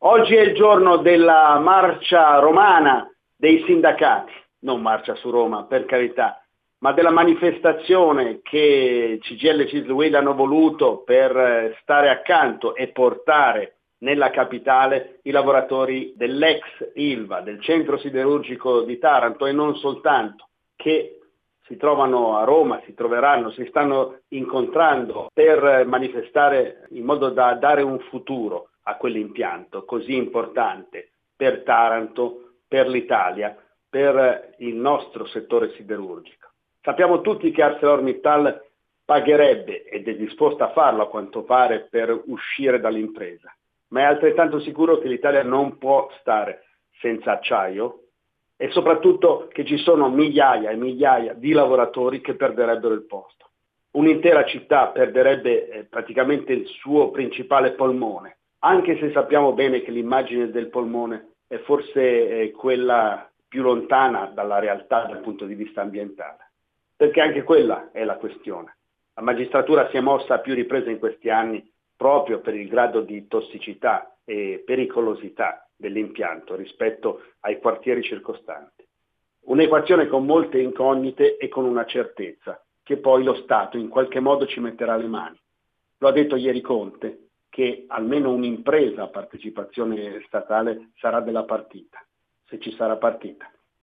Oggi è il giorno della marcia romana dei sindacati, non marcia su Roma, per carità, ma della manifestazione che CGIL e CISL hanno voluto per stare accanto e portare nella capitale i lavoratori dell'ex Ilva, del centro siderurgico di Taranto e non soltanto, che si trovano a Roma, si troveranno, si stanno incontrando per manifestare in modo da dare un futuro a quell'impianto così importante per Taranto, per l'Italia, per il nostro settore siderurgico. Sappiamo tutti che ArcelorMittal pagherebbe, ed è disposta a farlo a quanto pare, per uscire dall'impresa, ma è altrettanto sicuro che l'Italia non può stare senza acciaio e soprattutto che ci sono migliaia e migliaia di lavoratori che perderebbero il posto. Un'intera città perderebbe praticamente il suo principale polmone, anche se sappiamo bene che l'immagine del polmone è forse quella più lontana dalla realtà dal punto di vista ambientale, perché anche quella è la questione. La magistratura si è mossa a più riprese in questi anni proprio per il grado di tossicità e pericolosità dell'impianto rispetto ai quartieri circostanti. Un'equazione con molte incognite e con una certezza, che poi lo Stato in qualche modo ci metterà le mani. Lo ha detto ieri Conte, che almeno un'impresa a partecipazione statale sarà della partita, se ci sarà partita.